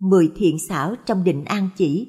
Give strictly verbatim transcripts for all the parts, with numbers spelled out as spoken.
mười thiện xảo trong định an chỉ.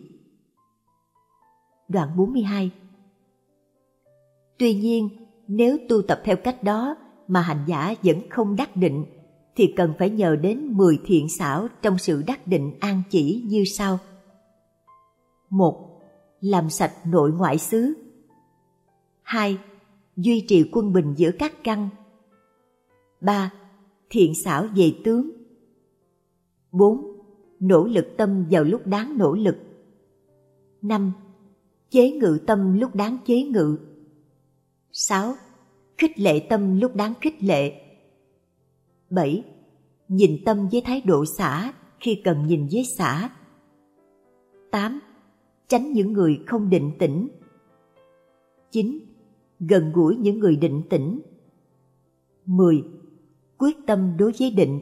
Đoạn bốn mươi hai. Tuy nhiên, nếu tu tập theo cách đó mà hành giả vẫn không đắc định, thì cần phải nhờ đến mười thiện xảo trong sự đắc định an chỉ như sau. Một. Làm sạch nội ngoại xứ. Hai. Duy trì quân bình giữa các căn. Ba. Thiện xảo về tướng. Bốn. Nỗ lực tâm vào lúc đáng nỗ lực. Năm. Chế ngự tâm lúc đáng chế ngự. Sáu. Khích lệ tâm lúc đáng khích lệ. Bảy. Nhìn tâm với thái độ xả khi cần nhìn với xả. Tám. Tránh những người không định tĩnh. Chín. Gần gũi những người định tĩnh. Mười. Quyết tâm đối với định.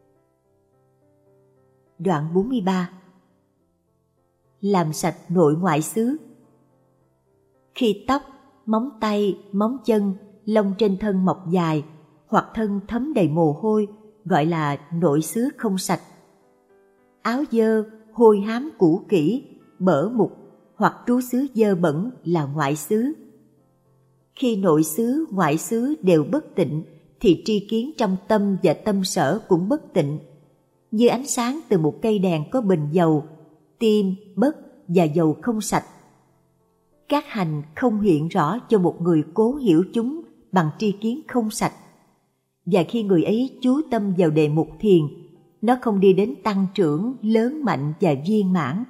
Đoạn bốn mươi ba. Làm sạch nội ngoại xứ. Khi tóc, móng tay, móng chân, lông trên thân mọc dài hoặc thân thấm đầy mồ hôi gọi là nội xứ không sạch. Áo dơ, hôi hám cũ kỹ, bở mục hoặc trú xứ dơ bẩn là ngoại xứ. Khi nội xứ, ngoại xứ đều bất tịnh thì tri kiến trong tâm và tâm sở cũng bất tịnh. Như ánh sáng từ một cây đèn có bình dầu, tim, bất và dầu không sạch. Các hành không hiện rõ cho một người cố hiểu chúng bằng tri kiến không sạch. Và khi người ấy chú tâm vào đề mục thiền, nó không đi đến tăng trưởng, lớn mạnh và viên mãn.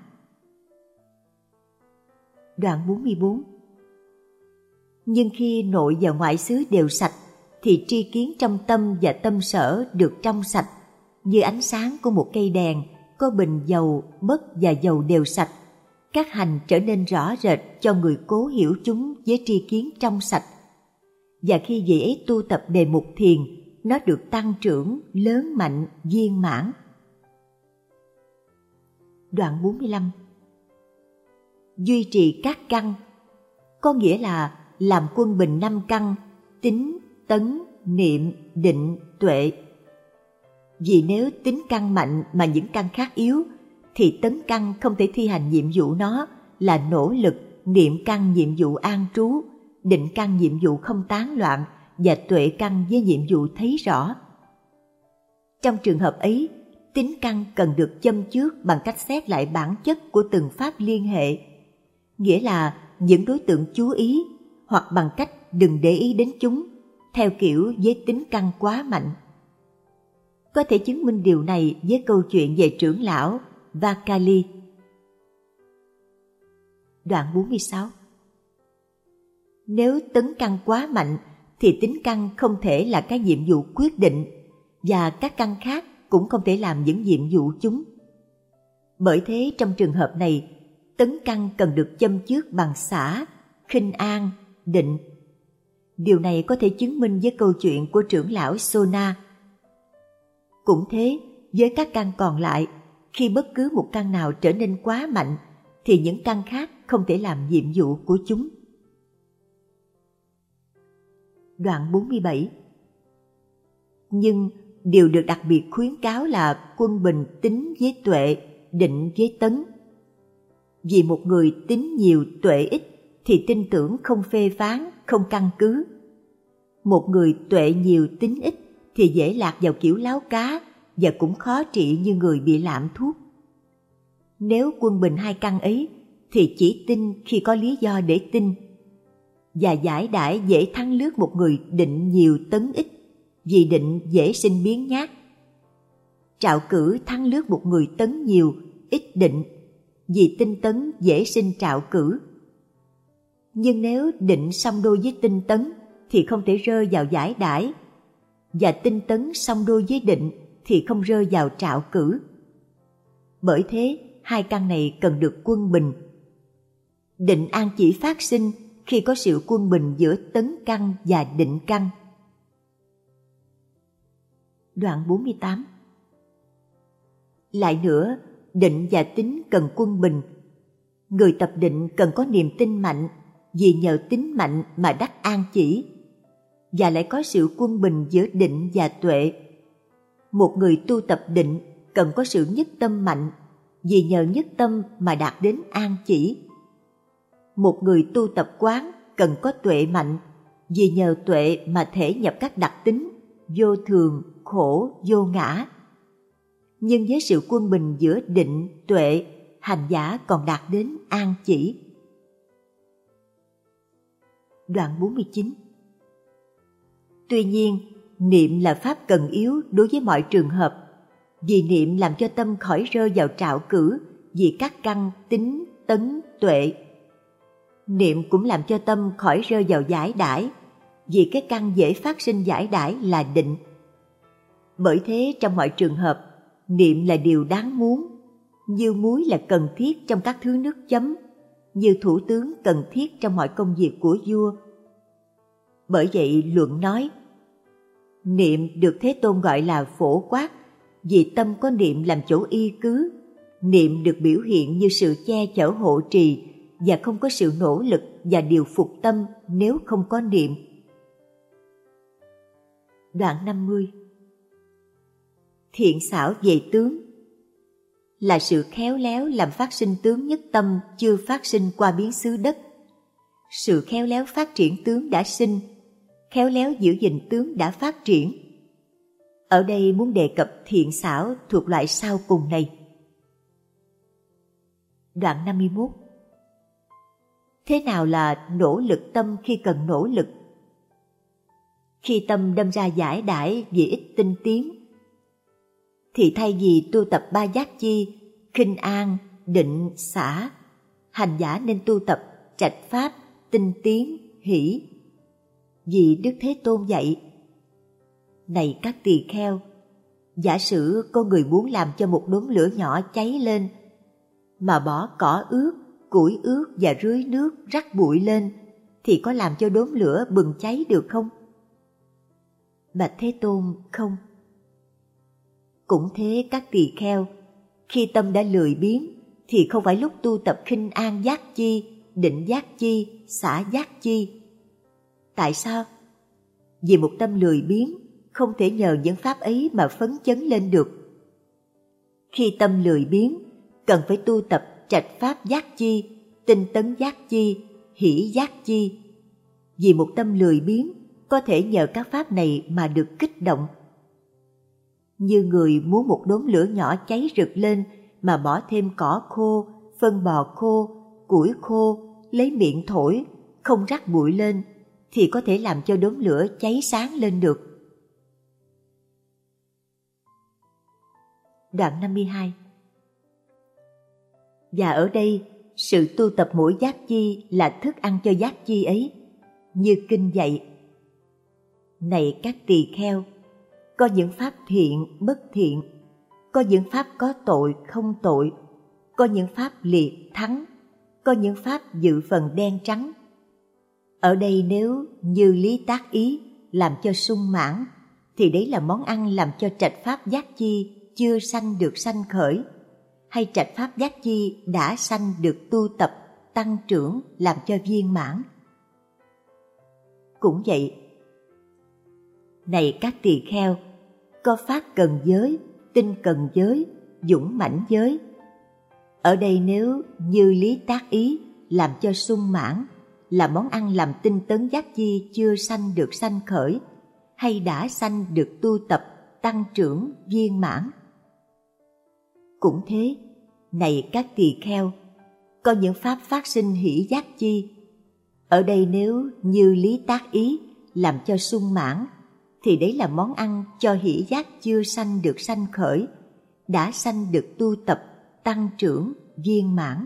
Đoạn bốn mươi bốn. Nhưng khi nội và ngoại xứ đều sạch, thì tri kiến trong tâm và tâm sở được trong sạch, như ánh sáng của một cây đèn có bình dầu, bất và dầu đều sạch. Các hành trở nên rõ rệt cho người cố hiểu chúng với tri kiến trong sạch. Và khi vị ấy tu tập đề mục thiền, nó được tăng trưởng, lớn mạnh, viên mãn. Đoạn bốn mươi lăm. Duy trì các căn, có nghĩa là làm quân bình năm căn: tín, tấn, niệm, định, tuệ. Vì nếu tín căn mạnh mà những căn khác yếu, thì tấn căn không thể thi hành nhiệm vụ nó là nỗ lực, niệm căn nhiệm vụ an trú, định căn nhiệm vụ không tán loạn và tuệ căn với nhiệm vụ thấy rõ. Trong trường hợp ấy, tín căn cần được châm chước bằng cách xét lại bản chất của từng pháp liên hệ, nghĩa là những đối tượng chú ý, hoặc bằng cách đừng để ý đến chúng, theo kiểu với tín căn quá mạnh. Có thể chứng minh điều này với câu chuyện về trưởng lão Vakali. Đoạn bốn mươi sáu. Nếu tấn căn quá mạnh thì tín căn không thể là cái nhiệm vụ quyết định, và các căn khác cũng không thể làm những nhiệm vụ chúng. Bởi thế trong trường hợp này, tấn căn cần được châm chước bằng xả, khinh an, định. Điều này có thể chứng minh với câu chuyện của trưởng lão Sona. Cũng thế, với các căn còn lại, khi bất cứ một căn nào trở nên quá mạnh, thì những căn khác không thể làm nhiệm vụ của chúng. Đoạn bốn mươi bảy. Nhưng điều được đặc biệt khuyến cáo là quân bình tín với tuệ, định với tấn. Vì một người tín nhiều tuệ ít thì tin tưởng không phê phán, không căn cứ. Một người tuệ nhiều tín ít thì dễ lạc vào kiểu láo cá và cũng khó trị như người bị lạm thuốc. Nếu quân bình hai căn ấy thì chỉ tin khi có lý do để tin, và giải đãi dễ thắng lướt một người định nhiều tấn ít, vì định dễ sinh biến nhát. Trạo cử thắng lướt một người tấn nhiều, ít định, vì tinh tấn dễ sinh trạo cử. Nhưng nếu định song đôi với tinh tấn thì không thể rơi vào giải đãi, và tinh tấn song đôi với định thì không rơi vào trạo cử. Bởi thế, hai căn này cần được quân bình. Định an chỉ phát sinh khi có sự quân bình giữa tấn căn và định căn. Đoạn bốn mươi tám. Lại nữa, định và tín cần quân bình. Người tập định cần có niềm tin mạnh, vì nhờ tín mạnh mà đắc an chỉ, và lại có sự quân bình giữa định và tuệ. Một người tu tập định cần có sự nhất tâm mạnh, vì nhờ nhất tâm mà đạt đến an chỉ. Một người tu tập quán cần có tuệ mạnh, vì nhờ tuệ mà thể nhập các đặc tính vô thường, khổ, vô ngã. Nhưng với sự quân bình giữa định, tuệ, hành giả còn đạt đến an chỉ. Đoạn bốn mươi chín. Tuy nhiên, niệm là pháp cần yếu đối với mọi trường hợp, vì niệm làm cho tâm khỏi rơi vào trạo cử vì các căn tính, tấn, tuệ. Niệm cũng làm cho tâm khỏi rơi vào giải đãi, vì cái căn dễ phát sinh giải đãi là định. Bởi thế trong mọi trường hợp, niệm là điều đáng muốn, như muối là cần thiết trong các thứ nước chấm, như thủ tướng cần thiết trong mọi công việc của vua. Bởi vậy luận nói, niệm được Thế Tôn gọi là phổ quát, vì tâm có niệm làm chỗ y cứ. Niệm được biểu hiện như sự che chở hộ trì, và không có sự nỗ lực và điều phục tâm nếu không có niệm. Đoạn năm mươi. Thiện xảo về tướng là sự khéo léo làm phát sinh tướng nhất tâm chưa phát sinh qua biến xứ đất. Sự khéo léo phát triển tướng đã sinh, khéo léo giữ gìn tướng đã phát triển. Ở đây muốn đề cập thiện xảo thuộc loại sau cùng này. Đoạn năm mươi mốt. Thế nào là nỗ lực tâm khi cần nỗ lực? Khi tâm đâm ra giải đãi vì ít tinh tiến, thì thay vì tu tập ba giác chi, khinh an, định, xả, hành giả nên tu tập trạch pháp, tinh tiến, hỷ. Vì Đức Thế Tôn dạy, này các tỳ kheo, giả sử có người muốn làm cho một đốm lửa nhỏ cháy lên, mà bỏ cỏ ướt, củi ướt và rưới nước rắc bụi lên, thì có làm cho đốm lửa bừng cháy được không? Bạch Thế Tôn, không. Cũng thế các tỳ kheo, khi tâm đã lười biếng, thì không phải lúc tu tập khinh an giác chi, định giác chi, xả giác chi. Tại sao? Vì một tâm lười biếng không thể nhờ những pháp ấy mà phấn chấn lên được. Khi tâm lười biếng, cần phải tu tập trạch pháp giác chi, tinh tấn giác chi, hỷ giác chi. Vì một tâm lười biếng có thể nhờ các pháp này mà được kích động. Như người muốn một đốm lửa nhỏ cháy rực lên mà bỏ thêm cỏ khô, phân bò khô, củi khô, lấy miệng thổi, không rắc bụi lên, thì có thể làm cho đốm lửa cháy sáng lên được. Đoạn năm mươi hai. Và ở đây, sự tu tập mỗi giác chi là thức ăn cho giác chi ấy, như kinh dạy. Này các tỳ kheo, có những pháp thiện, bất thiện, có những pháp có tội, không tội, có những pháp liệt, thắng, có những pháp dự phần đen trắng. Ở đây nếu như lý tác ý làm cho sung mãn, thì đấy là món ăn làm cho trạch pháp giác chi chưa sanh được sanh khởi, hay trạch pháp giác chi đã sanh được tu tập, tăng trưởng làm cho viên mãn. Cũng vậy, này các tỳ kheo, có pháp cần giới, tinh cần giới, dũng mãnh giới. Ở đây nếu như lý tác ý làm cho sung mãn, là món ăn làm tinh tấn giác chi chưa sanh được sanh khởi, hay đã sanh được tu tập, tăng trưởng, viên mãn. Cũng thế, này các tỳ kheo, có những pháp phát sinh hỷ giác chi. Ở đây nếu như lý tác ý làm cho sung mãn, thì đấy là món ăn cho hỷ giác chưa sanh được sanh khởi, đã sanh được tu tập, tăng trưởng, viên mãn.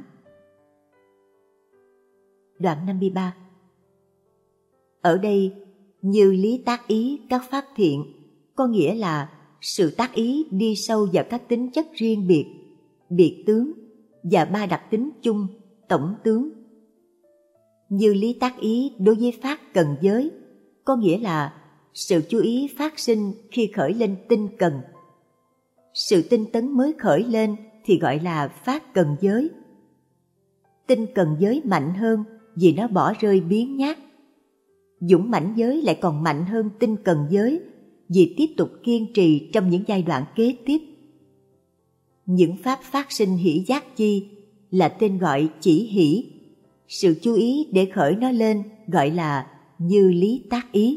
Đoạn năm mươi ba. Ở đây, như lý tác ý các pháp thiện, có nghĩa là sự tác ý đi sâu vào các tính chất riêng biệt, biệt tướng và ba đặc tính chung, tổng tướng. Như lý tác ý đối với pháp cần giới, có nghĩa là sự chú ý phát sinh khi khởi lên tinh cần. Sự tinh tấn mới khởi lên thì gọi là pháp cần giới. Tinh cần giới mạnh hơn vì nó bỏ rơi biếng nhác. Dũng mãnh giới lại còn mạnh hơn tinh cần giới vì tiếp tục kiên trì trong những giai đoạn kế tiếp. những pháp phát sinh hỷ giác chi là tên gọi chỉ hỷ. Sự chú ý để khởi nó lên gọi là như lý tác ý.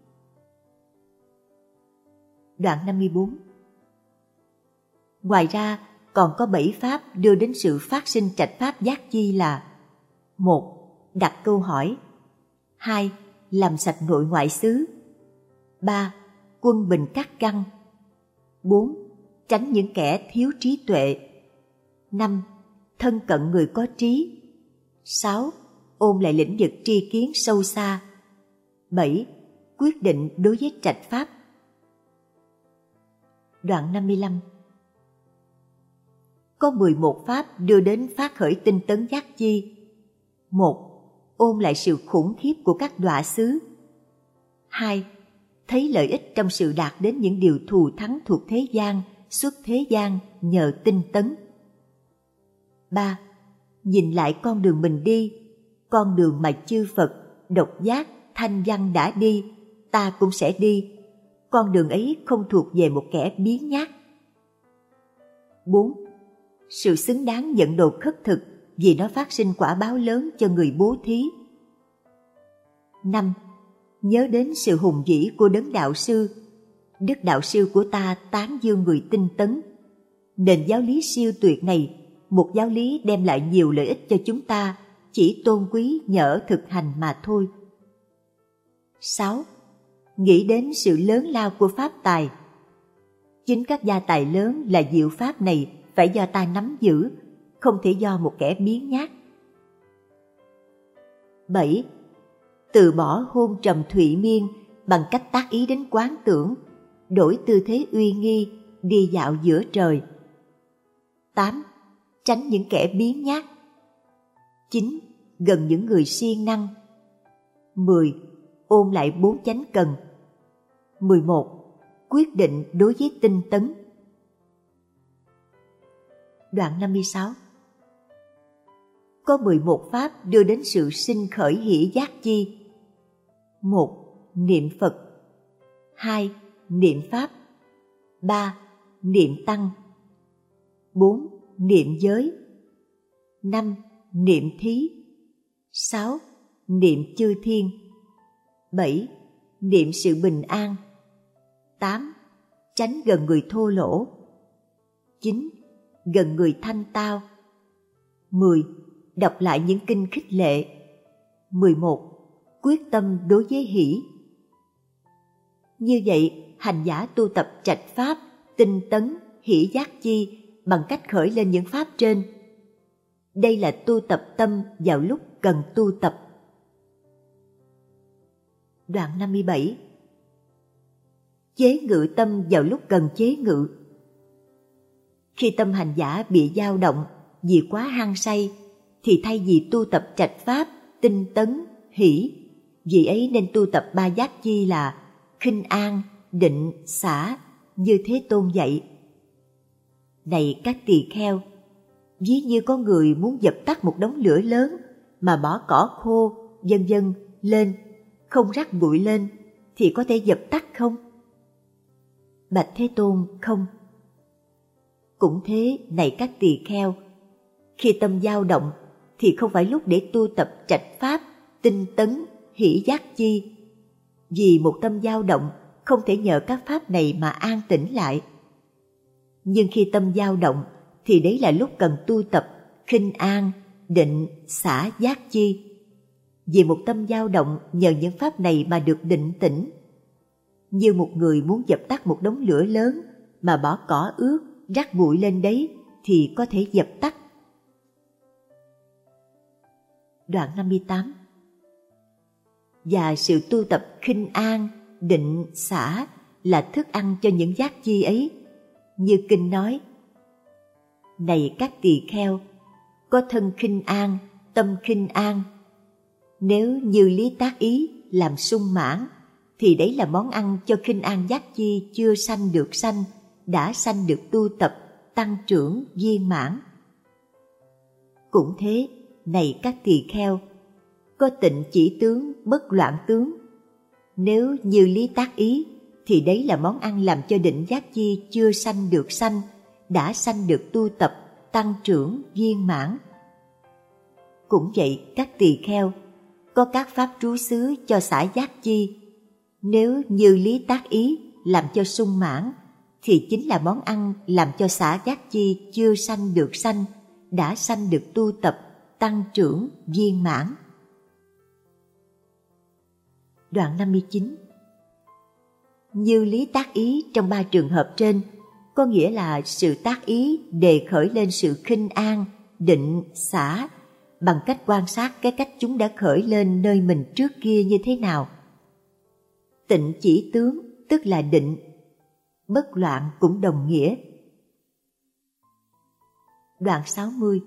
Đoạn năm mươi bốn. Ngoài ra, còn có bảy pháp đưa đến sự phát sinh trạch pháp giác chi là: một. Đặt câu hỏi. Hai. Làm sạch nội ngoại xứ. Ba. Quân bình các căn. Bốn. Tránh những kẻ thiếu trí tuệ. Năm. Thân cận người có trí. Sáu. Ôn lại lĩnh vực tri kiến sâu xa. Bảy. Quyết định đối với trạch pháp. Đoạn năm mươi lăm. Có mười một pháp đưa đến phát khởi tinh tấn giác chi. Một. Ôn lại sự khủng khiếp của các đọa xứ. Hai. Thấy lợi ích trong sự đạt đến những điều thù thắng thuộc thế gian, xuất thế gian nhờ tinh tấn. Ba. Nhìn lại con đường mình đi, con đường mà chư Phật, độc giác, thanh văn đã đi, ta cũng sẽ đi. Con đường ấy không thuộc về một kẻ biếng nhác. Bốn. Sự xứng đáng nhận đồ khất thực vì nó phát sinh quả báo lớn cho người bố thí. Năm. Nhớ đến sự hùng vĩ của đấng đạo sư. Đức đạo sư của ta tán dương người tinh tấn. Nền giáo lý siêu tuyệt này, một giáo lý đem lại nhiều lợi ích cho chúng ta, chỉ tôn quý nhờ thực hành mà thôi. Sáu. Nghĩ đến sự lớn lao của pháp tài. Chính các gia tài lớn là diệu pháp này phải do ta nắm giữ, không thể do một kẻ biếng nhác. Bảy. Từ bỏ hôn trầm thụy miên bằng cách tác ý đến quán tưởng, đổi tư thế uy nghi, đi dạo giữa trời. Tám. Tránh những kẻ biếng nhác. Chín. Gần những người siêng năng. Mười. Ôn lại bốn chánh cần. Mười một. Quyết định đối với tinh tấn. Đoạn năm mươi sáu. Có mười một pháp đưa đến sự sinh khởi hỷ giác chi. Một. Niệm Phật. Hai. Niệm Pháp. Ba. Niệm Tăng. Bốn. Niệm giới. Năm. Niệm thí. Sáu. Niệm chư thiên. Bảy. Niệm sự bình an. Tám. Tránh gần người thô lỗ. Chín. Gần người thanh tao. Mười. Đọc lại những kinh khích lệ. Mười một. Quyết tâm đối với hỷ. Như vậy, hành giả tu tập trạch pháp, tinh tấn, hỷ giác chi bằng cách khởi lên những pháp trên. Đây là tu tập tâm vào lúc cần tu tập. Đoạn năm mươi bảy. Chế ngự tâm vào lúc cần chế ngự. Khi tâm hành giả bị dao động vì quá hăng say, thì thay vì tu tập trạch pháp, tinh tấn, hỷ, vì ấy nên tu tập ba giác chi là khinh an, định, xả, như Thế Tôn dạy. Này các tỳ kheo, ví như có người muốn dập tắt một đống lửa lớn mà bỏ cỏ khô, vân vân lên, không rắc bụi lên, thì có thể dập tắt không? Bạch Thế Tôn, không. Cũng thế, này các tỳ kheo, khi tâm dao động thì không phải lúc để tu tập trạch pháp, tinh tấn, hỷ giác chi. Vì một tâm dao động không thể nhờ các pháp này mà an tĩnh lại. Nhưng khi tâm dao động thì đấy là lúc cần tu tập khinh an, định, xả giác chi. Vì một tâm dao động nhờ những pháp này mà được định tĩnh. Như một người muốn dập tắt một đống lửa lớn mà bỏ cỏ ướt, rắc bụi lên đấy thì có thể dập tắt. Đoạn năm mươi tám. Và sự tu tập khinh an, định, xả là thức ăn cho những giác chi ấy. Như kinh nói: Này các tỳ kheo, có thân khinh an, tâm khinh an. Nếu như lý tác ý làm sung mãn, thì đấy là món ăn cho khinh an giác chi chưa sanh được sanh, đã sanh được tu tập, tăng trưởng, viên mãn. Cũng thế, này các tỳ kheo, có tịnh chỉ tướng, bất loạn tướng. Nếu như lý tác ý, thì đấy là món ăn làm cho định giác chi chưa sanh được sanh, đã sanh được tu tập, tăng trưởng, viên mãn. Cũng vậy, các tỳ kheo, có các pháp trú xứ cho xả giác chi. Nếu như lý tác ý làm cho sung mãn, thì chính là món ăn làm cho xả giác chi chưa sanh được sanh, đã sanh được tu tập, tăng trưởng, viên mãn. Đoạn năm mươi chín. Như lý tác ý trong ba trường hợp trên, có nghĩa là sự tác ý đề khởi lên sự khinh an, định, xả, bằng cách quan sát cái cách chúng đã khởi lên nơi mình trước kia như thế nào. Tịnh chỉ tướng tức là định, bất loạn cũng đồng nghĩa. Đoạn sáu mươi.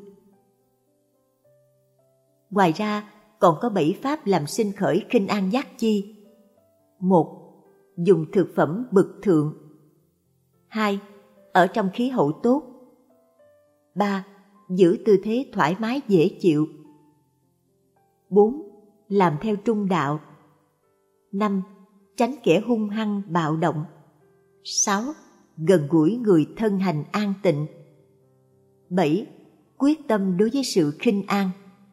Ngoài ra, còn có bảy pháp làm sinh khởi khinh an giác chi. Một. Dùng thực phẩm bậc thượng. Hai. Ở trong khí hậu tốt. Ba. Giữ tư thế thoải mái dễ chịu. Bốn. Làm theo trung đạo. Năm. Tránh kẻ hung hăng bạo động. Sáu. Gần gũi người thân hành an tịnh. Bảy. Quyết tâm đối với sự khinh an.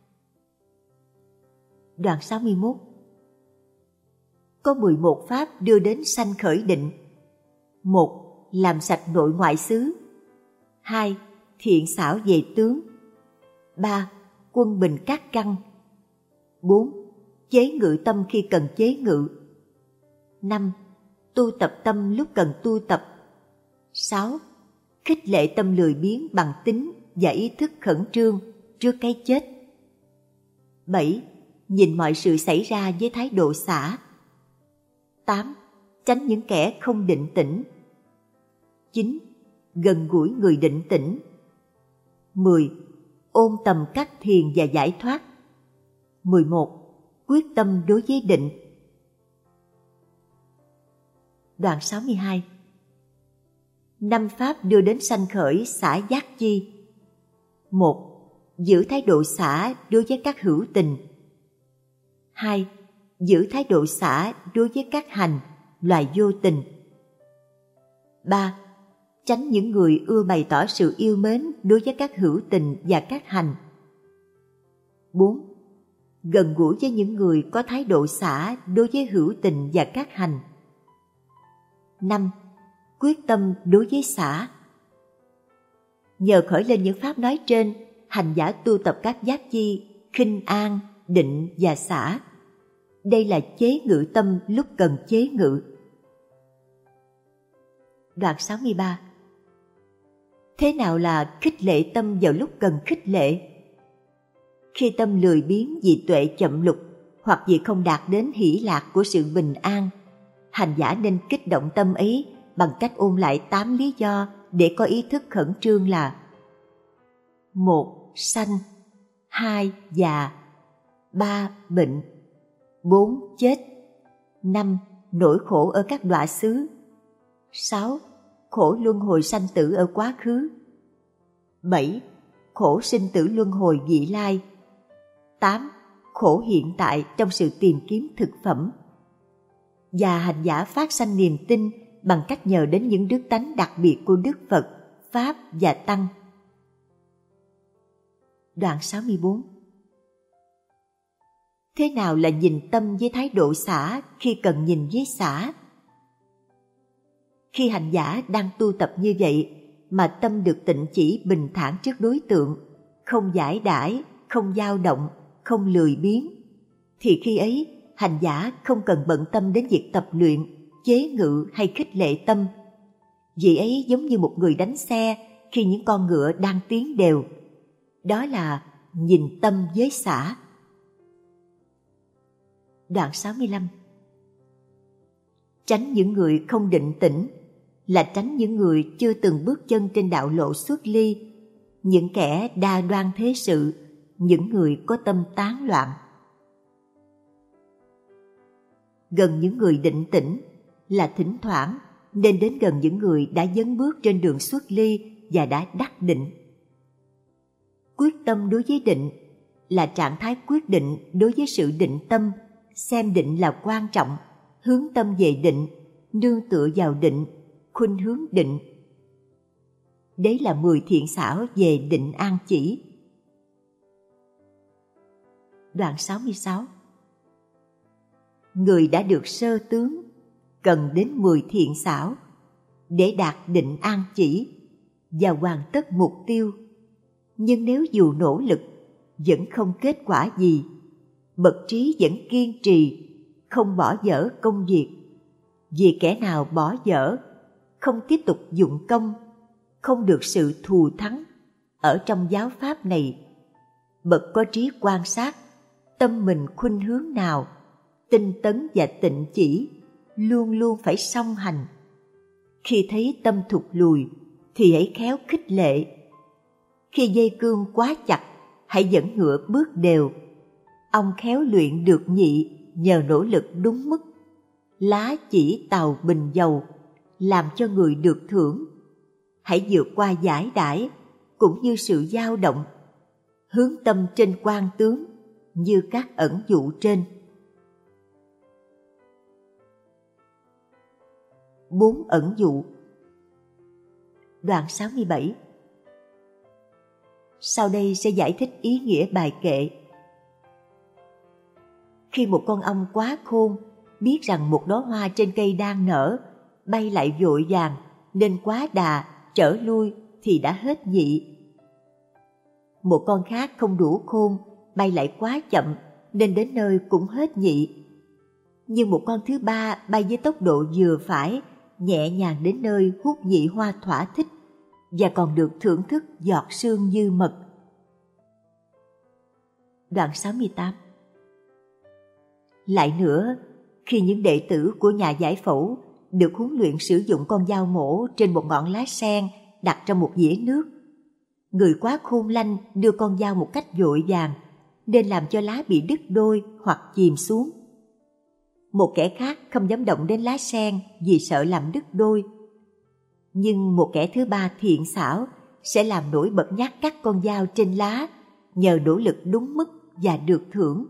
Đoạn sáu mươi mốt. Có mười một pháp đưa đến sanh khởi định. Một. Làm sạch nội ngoại xứ. Hai. Thiện xảo về tướng. Ba. Quân bình các căn. Bốn. Chế ngự tâm khi cần chế ngự. Năm. Tu tập tâm lúc cần tu tập. Sáu. Khích lệ tâm lười biếng bằng tính và ý thức khẩn trương trước cái chết. Bảy. Nhìn mọi sự xảy ra với thái độ xả. Tám. Tránh những kẻ không định tĩnh. Chín. Gần gũi người định tĩnh. Mười. Ôn tầm các thiền và giải thoát. Mười một. Quyết tâm đối với định. Đoạn sáu mươi hai. Năm pháp đưa đến sanh khởi xả giác chi. Một. Giữ thái độ xả đối với các hữu tình. Hai. Giữ thái độ xả đối với các hành, loài vô tình. Ba. Tránh những người ưa bày tỏ sự yêu mến đối với các hữu tình và các hành. Bốn. Gần gũi với những người có thái độ xả đối với hữu tình và các hành. Năm. Quyết tâm đối với xả. Nhờ khởi lên những pháp nói trên, hành giả tu tập các giác chi, khinh an, định và xả. Đây là chế ngự tâm lúc cần chế ngự. Đoạn sáu mươi ba. Thế nào là khích lệ tâm vào lúc cần khích lệ? Khi tâm lười biếng vì tuệ chậm lục hoặc vì không đạt đến hỷ lạc của sự bình an, hành giả nên kích động tâm ấy bằng cách ôn lại tám lý do để có ý thức khẩn trương là: một. Sanh. Hai. Già. Ba. Bệnh. Bốn. Chết. Năm. Nỗi khổ ở các đọa xứ. Sáu. Khổ luân hồi sanh tử ở quá khứ. Bảy. Khổ sinh tử luân hồi vị lai. Tám. Khổ hiện tại trong sự tìm kiếm thực phẩm. Và hành giả phát sanh niềm tin bằng cách nhờ đến những đức tánh đặc biệt của Đức Phật, Pháp và Tăng. Đoạn sáu mươi bốn. Thế nào là nhìn tâm với thái độ xả khi cần nhìn với xả? Khi hành giả đang tu tập như vậy mà tâm được tịnh chỉ bình thản trước đối tượng, không giải đãi, không dao động, không lười biếng, thì khi ấy hành giả không cần bận tâm đến việc tập luyện, chế ngự hay khích lệ tâm. Vì ấy giống như một người đánh xe khi những con ngựa đang tiến đều. Đó là nhìn tâm với xả. Đoạn sáu mươi lăm. Tránh những người không định tĩnh là tránh những người chưa từng bước chân trên đạo lộ xuất ly, những kẻ đa đoan thế sự, những người có tâm tán loạn. Gần những người định tĩnh là thỉnh thoảng nên đến gần những người đã dấn bước trên đường xuất ly và đã đắc định. Quyết tâm đối với định là trạng thái quyết định đối với sự định tâm, xem định là quan trọng, hướng tâm về định, nương tựa vào định, khuynh hướng định. đấy là mười thiện xảo về định an chỉ. Đoạn sáu mươi sáu. Người đã được sơ tướng cần đến mười thiện xảo để đạt định an chỉ và hoàn tất mục tiêu. Nhưng nếu dù nỗ lực vẫn không kết quả gì, bậc trí vẫn kiên trì, không bỏ dở công việc. Vì kẻ nào bỏ dở, không tiếp tục dụng công, không được sự thù thắng. Ở trong giáo pháp này, bậc có trí quan sát, tâm mình khuynh hướng nào, tinh tấn và tịnh chỉ, luôn luôn phải song hành. Khi thấy tâm thụt lùi, thì hãy khéo khích lệ. Khi dây cương quá chặt, hãy dẫn ngựa bước đều. Ông khéo luyện được nhị nhờ nỗ lực đúng mức. Lá chỉ tàu bình dầu, làm cho người được thưởng. Hãy vượt qua giải đãi, cũng như sự dao động. Hướng tâm trên quang tướng, như các ẩn dụ trên. Bốn ẩn dụ. Đoạn sáu mươi bảy. Sau đây sẽ giải thích ý nghĩa bài kệ. Khi một con ong quá khôn biết rằng một đóa hoa trên cây đang nở, bay lại vội vàng nên quá đà trở lui thì đã hết nhị. Một con khác không đủ khôn, bay lại quá chậm nên đến nơi cũng hết nhị. Nhưng một con thứ ba bay với tốc độ vừa phải, nhẹ nhàng đến nơi hút nhị hoa thỏa thích và còn được thưởng thức giọt sương như mật. Đoạn sáu mươi tám. Lại nữa, khi những đệ tử của nhà giải phẫu được huấn luyện sử dụng con dao mổ trên một ngọn lá sen đặt trong một dĩa nước, người quá khôn lanh đưa con dao một cách vội vàng nên làm cho lá bị đứt đôi hoặc chìm xuống. Một kẻ khác không dám động đến lá sen vì sợ làm đứt đôi. Nhưng một kẻ thứ ba thiện xảo sẽ làm nổi bật nhát cắt con dao trên lá nhờ nỗ lực đúng mức và được thưởng.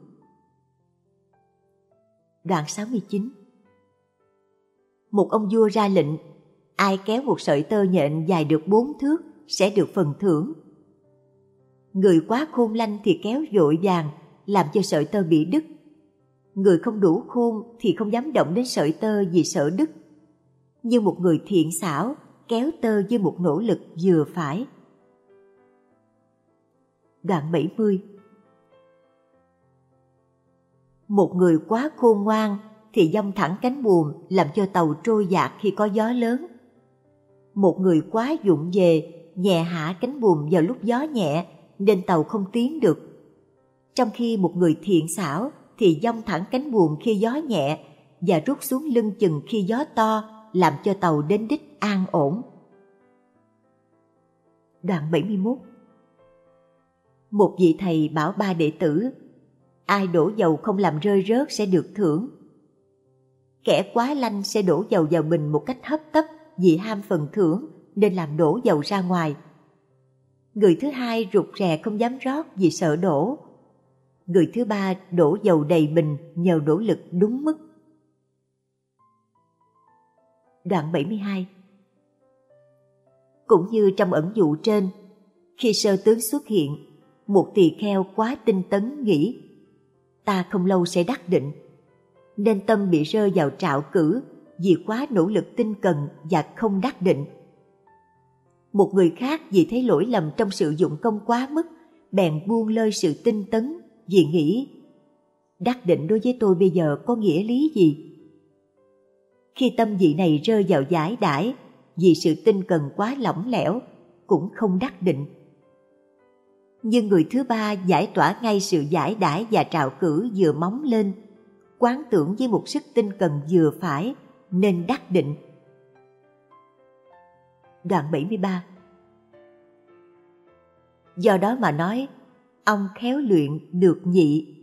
Đoạn sáu mươi chín. Một ông vua ra lệnh, ai kéo một sợi tơ nhện dài được bốn thước sẽ được phần thưởng. Người quá khôn lanh thì kéo vội vàng, làm cho sợi tơ bị đứt. Người không đủ khôn thì không dám động đến sợi tơ vì sợ đứt. Nhưng một người thiện xảo kéo tơ với một nỗ lực vừa phải. Đoạn bảy mươi. Một người quá khôn ngoan thì dong thẳng cánh buồm làm cho tàu trôi dạt khi có gió lớn. Một người quá vụng về nhẹ hạ cánh buồm vào lúc gió nhẹ nên tàu không tiến được. Trong khi một người thiện xảo thì dong thẳng cánh buồm khi gió nhẹ và rút xuống lưng chừng khi gió to, làm cho tàu đến đích an ổn. Đoạn bảy mươi mốt. Một vị thầy bảo ba đệ tử, ai đổ dầu không làm rơi rớt sẽ được thưởng. Kẻ quá lanh sẽ đổ dầu vào bình một cách hấp tấp vì ham phần thưởng nên làm đổ dầu ra ngoài. Người thứ hai rụt rè không dám rót vì sợ đổ. Người thứ ba đổ dầu đầy bình nhờ nỗ lực đúng mức. Đoạn bảy mươi hai. Cũng như trong ẩn dụ trên, khi sơ tướng xuất hiện, một tỳ kheo quá tinh tấn nghĩ, ta không lâu sẽ đắc định, nên tâm bị rơi vào trạo cử vì quá nỗ lực tinh cần và không đắc định. Một người khác vì thấy lỗi lầm trong sự dụng công quá mức, bèn buông lơi sự tinh tấn vì nghĩ, đắc định đối với tôi bây giờ có nghĩa lý gì? Khi tâm vị này rơi vào giải đãi vì sự tinh cần quá lỏng lẻo, cũng không đắc định. Nhưng người thứ ba giải tỏa ngay sự giải đãi và trạo cử vừa móng lên, quán tưởng với một sức tinh cần vừa phải nên đắc định. Đoạn bảy mươi ba. Do đó mà nói, ông khéo luyện được nhị.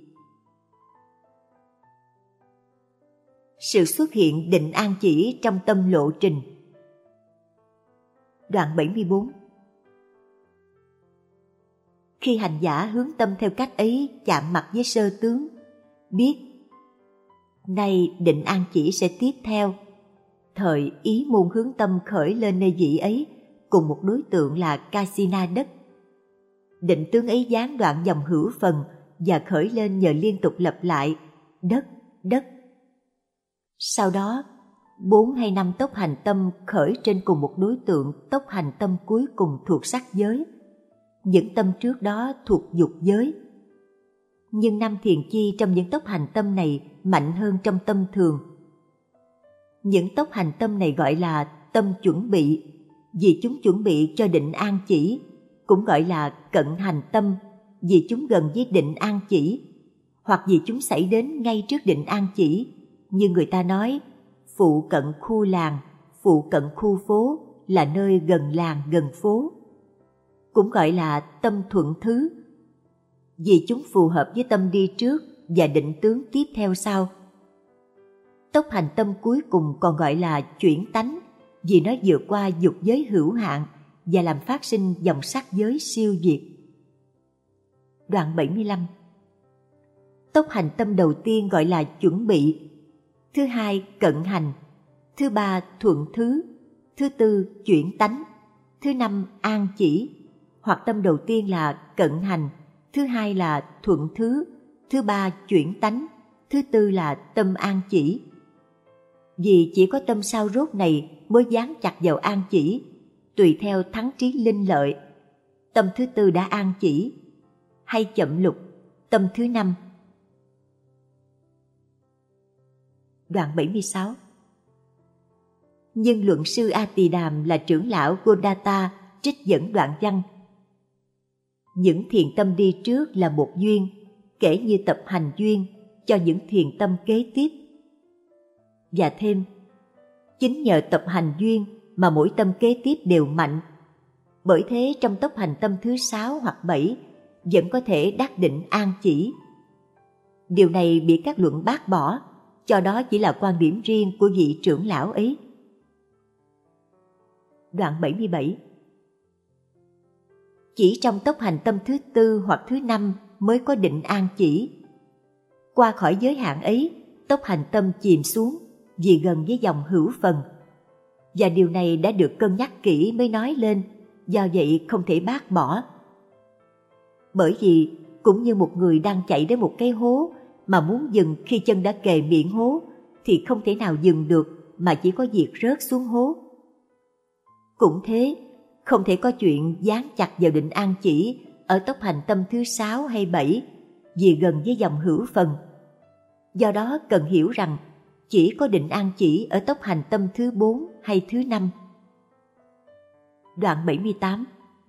Sự xuất hiện định an chỉ trong tâm lộ trình. Đoạn bảy mươi bốn. Khi hành giả hướng tâm theo cách ấy chạm mặt với sơ tướng, biết nay định an chỉ sẽ tiếp theo, thời ý môn hướng tâm khởi lên nơi vị ấy, cùng một đối tượng là Kasina đất. Định tướng ấy gián đoạn dòng hữu phần và khởi lên nhờ liên tục lặp lại đất, đất. Sau đó, bốn hay năm tốc hành tâm khởi trên cùng một đối tượng tốc hành tâm cuối cùng thuộc sắc giới. Những tâm trước đó thuộc dục giới. Nhưng năm thiền chi trong những tốc hành tâm này mạnh hơn trong tâm thường. Những tốc hành tâm này gọi là tâm chuẩn bị, vì chúng chuẩn bị cho định an chỉ, cũng gọi là cận hành tâm, vì chúng gần với định an chỉ, hoặc vì chúng xảy đến ngay trước định an chỉ, như người ta nói, phụ cận khu làng, phụ cận khu phố là nơi gần làng gần phố. Cũng gọi là tâm thuận thứ, vì chúng phù hợp với tâm đi trước và định tướng tiếp theo sau. Tốc hành tâm cuối cùng còn gọi là chuyển tánh, vì nó vượt qua dục giới hữu hạn và làm phát sinh dòng sắc giới siêu việt. Đoạn bảy mươi lăm. Tốc hành tâm đầu tiên gọi là chuẩn bị, thứ hai cận hành, thứ ba thuận thứ, thứ tư chuyển tánh, thứ năm an chỉ, hoặc tâm đầu tiên là cận hành, thứ hai là thuận thứ, thứ ba chuyển tánh, thứ tư là tâm an chỉ. Vì chỉ có tâm sau rốt này mới dán chặt vào an chỉ, tùy theo thắng trí linh lợi. Tâm thứ tư đã an chỉ, hay chậm lục, tâm thứ năm. Đoạn bảy mươi sáu. Nhưng luận sư A Tỳ Đàm là trưởng lão Gôdata trích dẫn đoạn văn: những thiền tâm đi trước là một duyên, kể như tập hành duyên cho những thiền tâm kế tiếp. Và thêm, chính nhờ tập hành duyên mà mỗi tâm kế tiếp đều mạnh. Bởi thế trong tốc hành tâm thứ sáu hoặc bảy vẫn có thể đắc định an chỉ. Điều này bị các luận bác bỏ, cho đó chỉ là quan điểm riêng của vị trưởng lão ấy. Đoạn bảy mươi bảy. Chỉ trong tốc hành tâm thứ tư hoặc thứ năm mới có định an chỉ. Qua khỏi giới hạn ấy, tốc hành tâm chìm xuống vì gần với dòng hữu phần. Và điều này đã được cân nhắc kỹ mới nói lên, do vậy không thể bác bỏ. Bởi vì cũng như một người đang chạy đến một cái hố mà muốn dừng khi chân đã kề miệng hố thì không thể nào dừng được mà chỉ có việc rớt xuống hố. Cũng thế, không thể có chuyện dán chặt vào định an chỉ ở tốc hành tâm thứ sáu hay bảy vì gần với dòng hữu phần. Do đó cần hiểu rằng chỉ có định an chỉ ở tốc hành tâm thứ bốn hay thứ năm. Đoạn bảy mươi tám.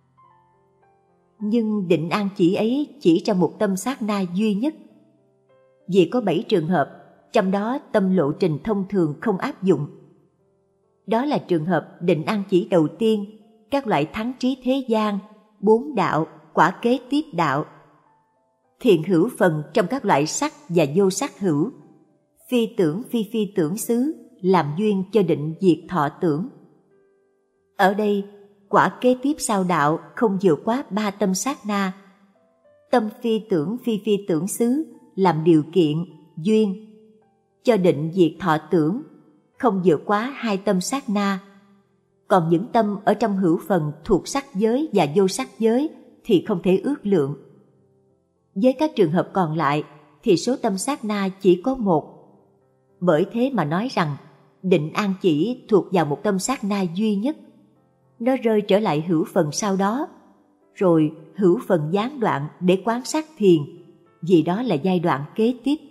Nhưng định an chỉ ấy chỉ trong một tâm sát na duy nhất. Vì có bảy trường hợp, trong đó tâm lộ trình thông thường không áp dụng. Đó là trường hợp định an chỉ đầu tiên, các loại thắng trí thế gian, bốn đạo, quả kế tiếp đạo, thiện hữu phần trong các loại sắc và vô sắc hữu, phi tưởng phi phi tưởng xứ làm duyên cho định diệt thọ tưởng. Ở đây, quả kế tiếp sau đạo không vượt quá ba tâm sát na. Tâm phi tưởng phi phi tưởng xứ làm điều kiện, duyên cho định diệt thọ tưởng, không vượt quá hai tâm sát na. Còn những tâm ở trong hữu phần thuộc sắc giới và vô sắc giới thì không thể ước lượng. Với các trường hợp còn lại thì số tâm sát na chỉ có một. Bởi thế mà nói rằng định an chỉ thuộc vào một tâm sát na duy nhất. Nó rơi trở lại hữu phần sau đó, rồi hữu phần gián đoạn để quan sát thiền, vì đó là giai đoạn kế tiếp.